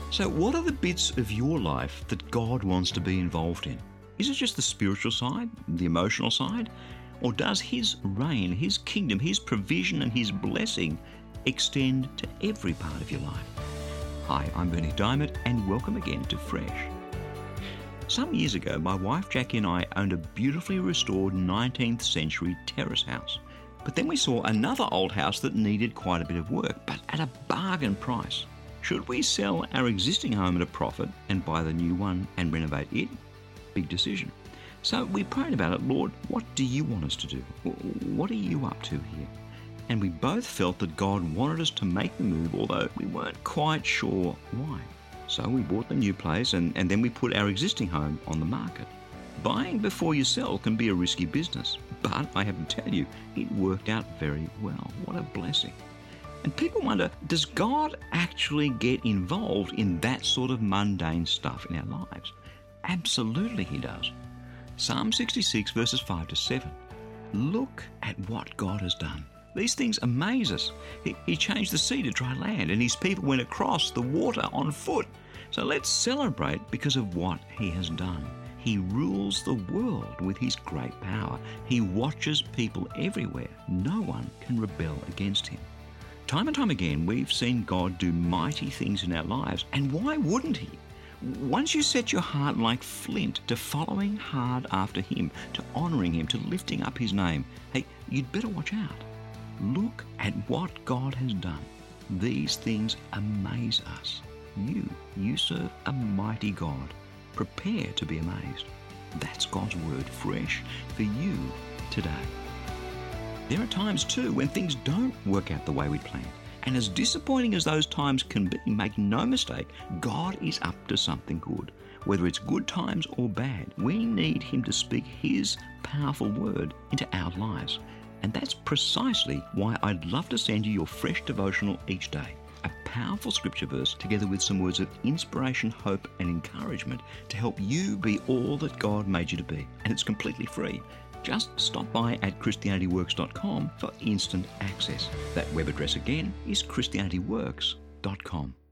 So what are the bits of your life that God wants to be involved in? Is it just the spiritual side, the emotional side? Or does His reign, His kingdom, His provision and His blessing extend to every part of your life? Hi, I'm Berni Dymet and welcome again to Fresh. Some years ago, my wife Jackie and I owned a beautifully restored 19th century terrace house. But then we saw another old house that needed quite a bit of work, but at a bargain price. Should we sell our existing home at a profit and buy the new one and renovate it? Big decision. So we prayed about it. Lord, what do you want us to do? What are you up to here? And we both felt that God wanted us to make the move, although we weren't quite sure why. So we bought the new place and then we put our existing home on the market. Buying before you sell can be a risky business, but I have to tell you, it worked out very well. What a blessing. And people wonder, does God actually get involved in that sort of mundane stuff in our lives? Absolutely He does. Psalm 66 verses 5 to 7. Look at what God has done. These things amaze us. He changed the sea to dry land and His people went across the water on foot. So let's celebrate because of what He has done. He rules the world with His great power. He watches people everywhere. No one can rebel against Him. Time and time again, we've seen God do mighty things in our lives, and why wouldn't He? Once you set your heart like flint to following hard after Him, to honouring Him, to lifting up His name, hey, you'd better watch out. Look at what God has done. These things amaze us. You serve a mighty God. Prepare to be amazed. That's God's word fresh for you today. There are times too when things don't work out the way we planned. And as disappointing as those times can be, make no mistake, God is up to something good. Whether it's good times or bad, we need Him to speak His powerful word into our lives. And that's precisely why I'd love to send you your fresh devotional each day. A powerful scripture verse together with some words of inspiration, hope and encouragement to help you be all that God made you to be. And it's completely free. Just stop by at ChristianityWorks.com for instant access. That web address again is ChristianityWorks.com.